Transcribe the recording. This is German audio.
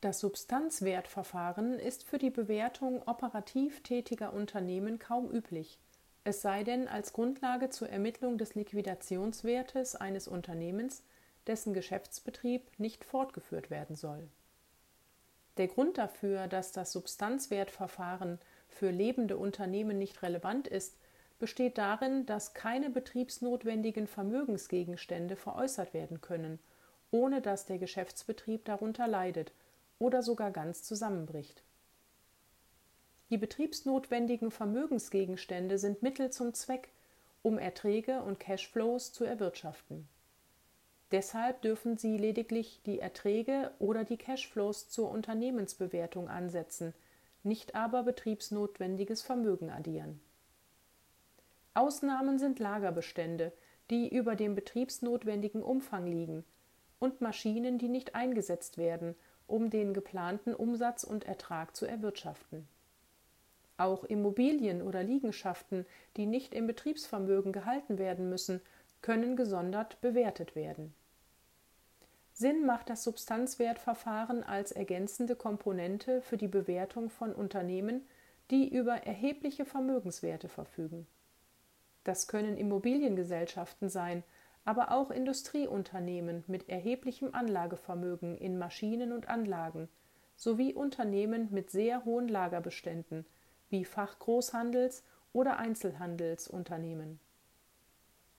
Das Substanzwertverfahren ist für die Bewertung operativ tätiger Unternehmen kaum üblich, es sei denn als Grundlage zur Ermittlung des Liquidationswertes eines Unternehmens, dessen Geschäftsbetrieb nicht fortgeführt werden soll. Der Grund dafür, dass das Substanzwertverfahren für lebende Unternehmen nicht relevant ist, besteht darin, dass keine betriebsnotwendigen Vermögensgegenstände veräußert werden können, ohne dass der Geschäftsbetrieb darunter leidet oder sogar ganz zusammenbricht. Die betriebsnotwendigen Vermögensgegenstände sind Mittel zum Zweck, um Erträge und Cashflows zu erwirtschaften. Deshalb dürfen sie lediglich die Erträge oder die Cashflows zur Unternehmensbewertung ansetzen, nicht aber betriebsnotwendiges Vermögen addieren. Ausnahmen sind Lagerbestände, die über dem betriebsnotwendigen Umfang liegen, und Maschinen, die nicht eingesetzt werden, um den geplanten Umsatz und Ertrag zu erwirtschaften. Auch Immobilien oder Liegenschaften, die nicht im Betriebsvermögen gehalten werden müssen, können gesondert bewertet werden. Sinn macht das Substanzwertverfahren als ergänzende Komponente für die Bewertung von Unternehmen, die über erhebliche Vermögenswerte verfügen. Das können Immobiliengesellschaften sein, aber auch Industrieunternehmen mit erheblichem Anlagevermögen in Maschinen und Anlagen sowie Unternehmen mit sehr hohen Lagerbeständen wie Fachgroßhandels- oder Einzelhandelsunternehmen.